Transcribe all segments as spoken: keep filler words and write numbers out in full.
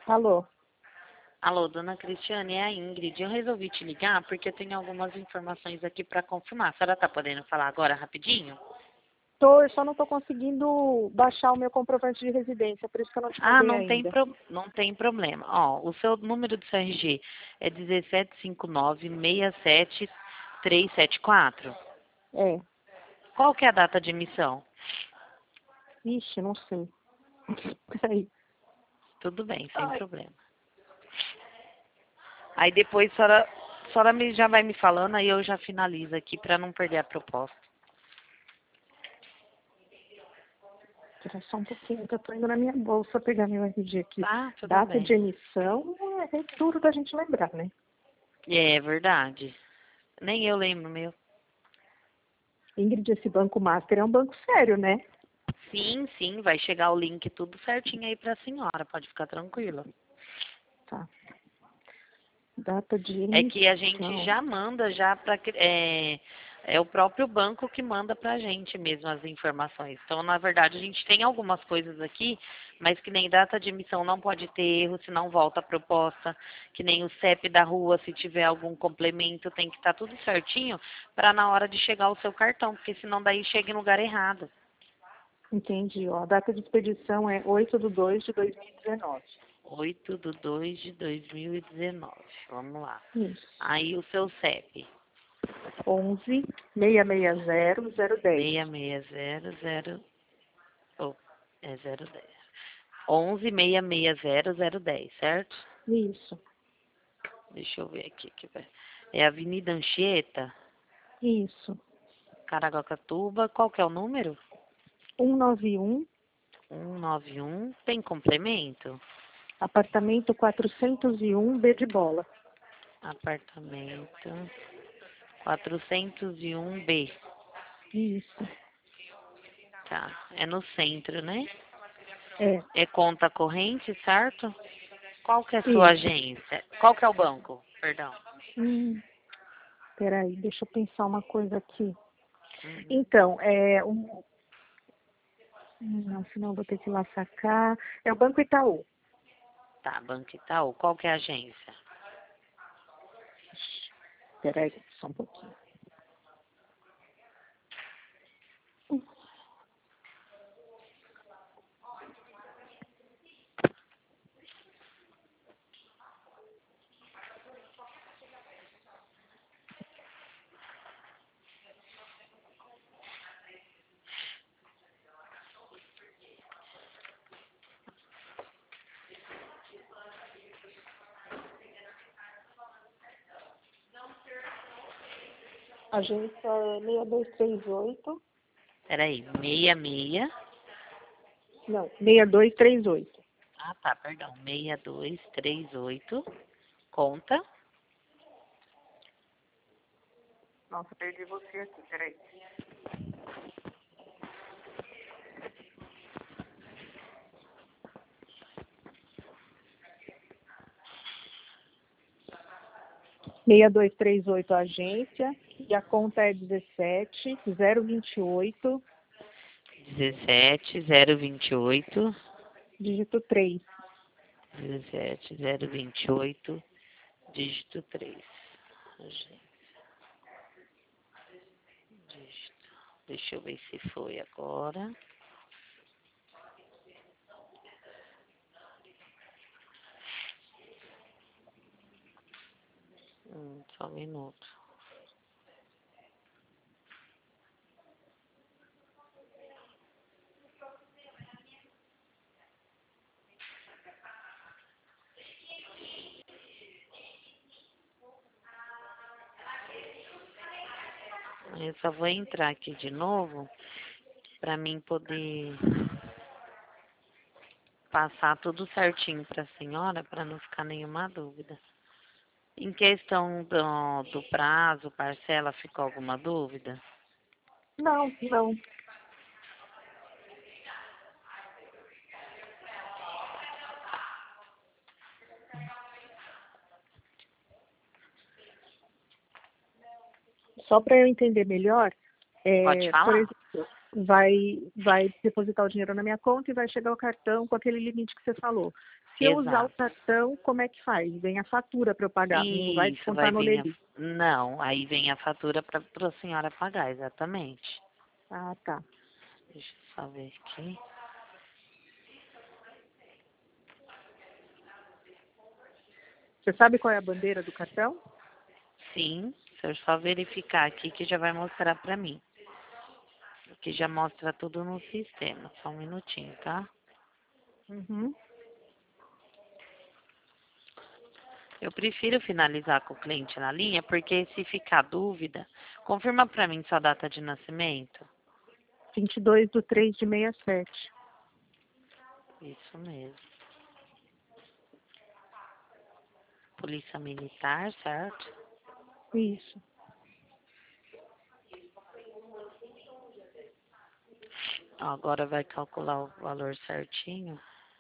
Alô? Alô, dona Cristiane, é a Ingrid. Eu resolvi te ligar porque eu tenho algumas informações aqui para confirmar. A senhora está podendo falar agora rapidinho? Tô, eu só não estou conseguindo baixar o meu comprovante de residência, por isso que eu não te Ah, mandei não tem, ainda. pro... não tem problema. Ó, o seu número do seu R G é um sete cinco nove, seis sete três sete quatro. É. Qual que é a data de emissão? Ixi, não sei. Peraí. Tudo bem, sem Ai. problema. Aí depois a senhora, a senhora me, já vai me falando, aí eu já finalizo aqui para não perder a proposta. Espera só um pouquinho, que eu tô indo na minha bolsa pegar meu R G aqui. Tá, tudo Data bem. de emissão é, é duro da gente lembrar, né? É verdade. Nem eu lembro o meu. Ingrid, esse Banco Master é um banco sério, né? Sim, sim, vai chegar o link tudo certinho aí pra senhora, pode ficar tranquila. Tá. Data de É que a gente emissão. já manda já para é, é o próprio banco que manda pra gente mesmo as informações. Então, na verdade, a gente tem algumas coisas aqui, mas que nem data de emissão não pode ter erro, senão volta a proposta, que nem o C E P da rua, se tiver algum complemento, tem que estar tudo certinho para na hora de chegar o seu cartão, porque senão daí chega em lugar errado. Entendi, ó. A data de expedição é oito de dois de dois mil e dezenove. oito de dois de dois mil e dezenove. Vamos lá. Isso. Aí o seu C E P. onze, seis seis zero, zero dez. seis seis zero zero. Oh, é zero dez. onze, seis seis zero, zero dez, certo? Isso. Deixa eu ver aqui. Que vai- É Avenida Anchieta, Isso. Caraguatatuba. Qual que é o número? cento e noventa e um, cento e noventa e um. Tem complemento? apartamento quatrocentos e um, B de bola. Apartamento quatrocentos e um B. Isso. Tá. É no centro, né? É. É conta corrente, certo? Qual que é a sua Isso. agência? Qual que é o banco? Perdão. Hum, peraí, deixa eu pensar uma coisa aqui. Uhum. Então, é um. hum, Não, senão eu vou ter que ir lá sacar. É o Banco Itaú. Tá, Banco Itaú. Qual que é a agência? Peraí, só um pouquinho. Agência é seis dois três oito. Peraí, seis seis. Não, seis dois três oito. Ah, tá, perdão. seis dois três oito. Conta. Nossa, perdi você aqui, peraí. seis dois três oito agência e a conta é dezessete zero vinte e oito, dezessete zero vinte e oito. dígito três. dezessete zero vinte e oito. Dígito três. Dígito. Deixa eu ver se foi agora. Hum, só um minuto. Eu só vou entrar aqui de novo para mim poder passar tudo certinho para a senhora, para não ficar nenhuma dúvida. Em questão do, do prazo, parcela, ficou alguma dúvida? Não, não. Só para eu entender melhor, Pode é, por falar? exemplo, vai, vai depositar o dinheiro na minha conta e vai chegar o cartão com aquele limite que você falou. Se eu usar o Exato. cartão, como é que faz? Vem a fatura para eu pagar, não vai Isso, vai descontar no vir a... Levi. Não, aí vem a fatura para a senhora pagar, exatamente. Ah, tá. Deixa eu só ver aqui. Você sabe qual é a bandeira do cartão? Sim, se eu só verificar aqui que já vai mostrar para mim. Que já mostra tudo no sistema. Só um minutinho, tá? Uhum. Eu prefiro finalizar com o cliente na linha, porque se ficar dúvida, confirma para mim sua data de nascimento. vinte e dois do três de sessenta e sete. Isso mesmo. Polícia Militar, certo? Isso. Ó, agora vai calcular o valor certinho.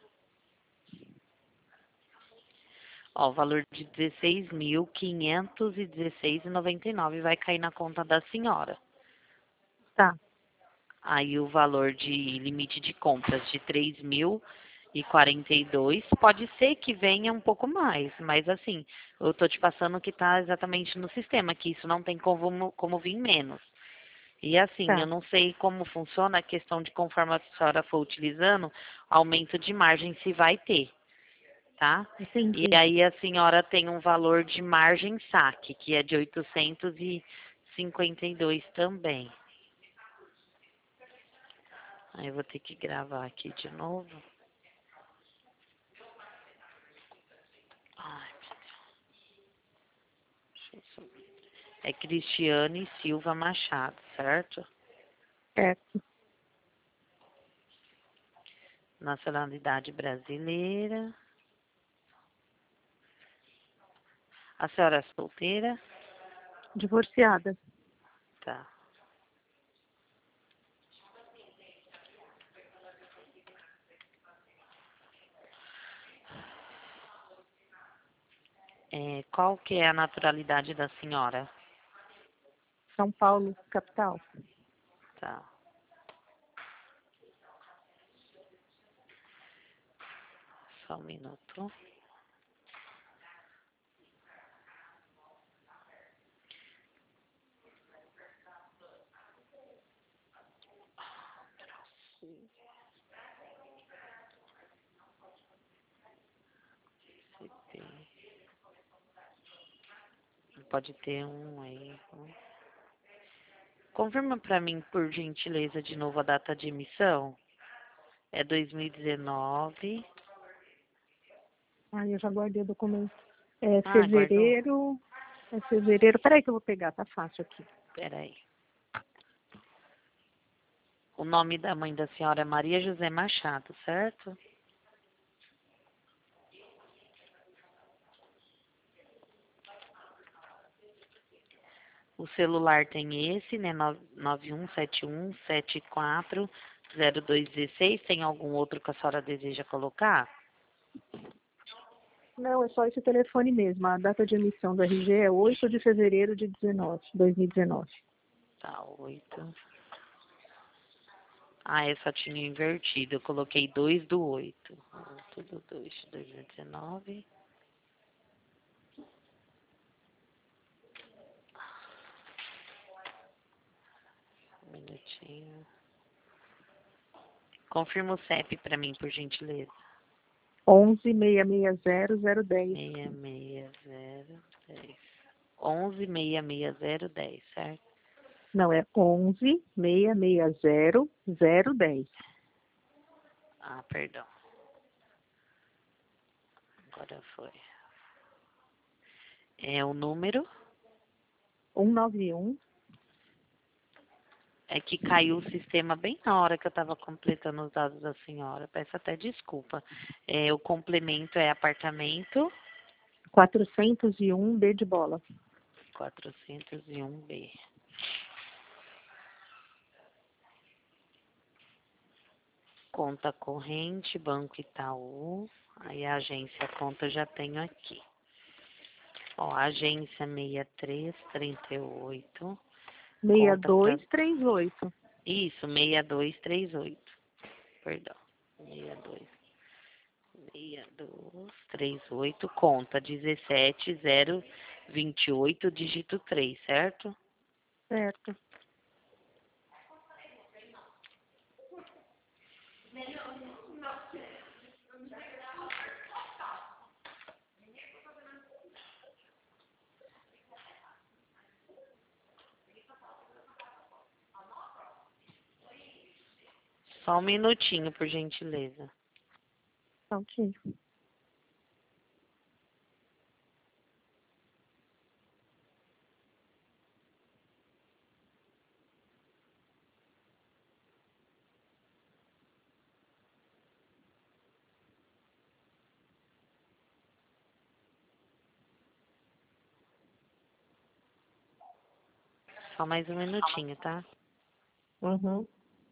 Ó, o valor de dezesseis mil quinhentos e dezesseis reais e noventa e nove vai cair na conta da senhora. Tá. Aí o valor de limite de compras de três mil e quarenta e dois pode ser que venha um pouco mais, mas assim, eu tô te passando o que tá exatamente no sistema, que isso não tem como, como vir menos. E assim, eu Tá. não sei como funciona a questão de conforme a senhora for utilizando, aumento de margem se vai ter, tá? E Entendi. aí a senhora tem um valor de margem saque, que é de oitocentos e cinquenta e dois também. Aí eu vou ter que gravar aqui de novo. Ai, deixa eu só- É Cristiane Silva Machado, certo? Certo. Nacionalidade brasileira. A senhora é solteira? Divorciada. Tá. É, qual que é a naturalidade da senhora? São Paulo, capital. Tá. Só um minuto. Pode ter um aí. Confirma para mim, por gentileza, de novo a data de emissão. É dois mil e dezenove. Ai, eu já guardei o documento. É Ah, guardou? fevereiro. É fevereiro. Peraí que eu vou pegar, tá fácil aqui. Peraí. O nome da mãe da senhora é Maria José Machado, certo? O celular tem esse, né? nove um sete um sete quatro zero dois um seis. Tem algum outro que a senhora deseja colocar? Não, é só esse telefone mesmo. A data de emissão do R G é oito de fevereiro de dois mil e dezenove. Tá, oito. Ah, eu só tinha invertido. Eu coloquei dois do oito. Tudo dois de dois mil e dezenove. Um minutinho. Confirma o C E P para mim, por gentileza. onze seis seis zero zero dez. seis seis zero dez. onze seis seis zero dez, certo? Não, é onze seis seis zero zero dez. Ah, perdão. Agora foi. É o número. um nove um. É que caiu o sistema bem na hora que eu estava completando os dados da senhora. Peço até desculpa. É, o complemento é apartamento quatrocentos e um B de bola. quatrocentos e um B. Conta corrente, Banco Itaú. Aí a agência, a conta eu já tenho aqui. Ó, agência seis três três oito. Conta para seis dois três oito. Isso, seis dois três oito. Perdão. seis dois. seis dois três oito, conta dezessete zero vinte e oito, dígito três, certo? Certo. Só um minutinho, por gentileza. Ok. Só mais um minutinho, tá? Uhum.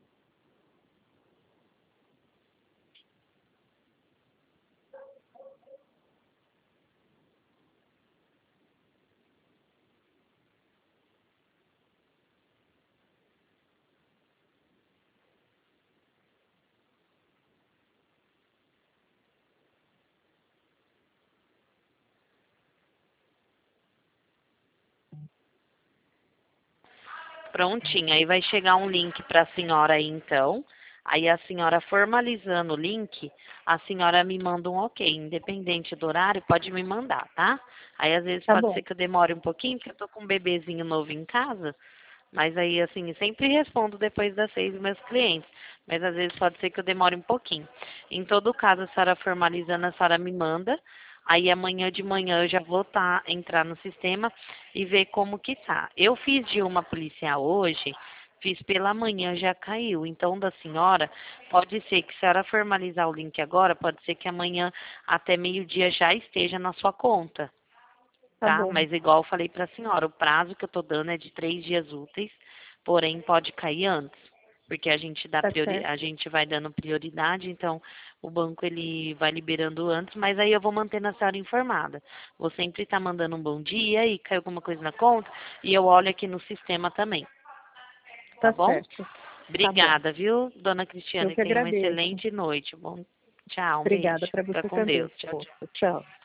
Prontinho, aí vai chegar um link para a senhora aí então. Aí a senhora formalizando o link, a senhora me manda um ok. Independente do horário, pode me mandar, tá? Aí às vezes Tá pode bom. ser que eu demore um pouquinho, porque eu tô com um bebezinho novo em casa. Mas aí, assim, sempre respondo depois das seis meus clientes. Mas às vezes pode ser que eu demore um pouquinho. Em todo caso, a senhora formalizando, a senhora me manda. Aí amanhã de manhã eu já vou tá, entrar no sistema e ver como que tá. Eu fiz de uma policial hoje, fiz pela manhã, já caiu. Então, da senhora, pode ser que se a senhora formalizar o link agora, pode ser que amanhã até meio-dia já esteja na sua conta. Tá Tá? bom. Mas igual eu falei para a senhora, o prazo que eu estou dando é de três dias úteis, porém pode cair antes, porque a gente dá Tá priori... certo. a gente vai dando prioridade, então o banco ele vai liberando antes, mas aí eu vou mantendo a senhora informada. Vou sempre estar mandando um bom dia e caiu alguma coisa na conta e eu olho aqui no sistema também, tá Tá bom? certo. Tá bom. Obrigada, viu, dona Eu Cristiane? que Tenha uma agradeço. excelente noite. Bom, tchau, um Obrigada beijo. para Fica você com também, Deus. Tchau, tchau. moça. Tchau.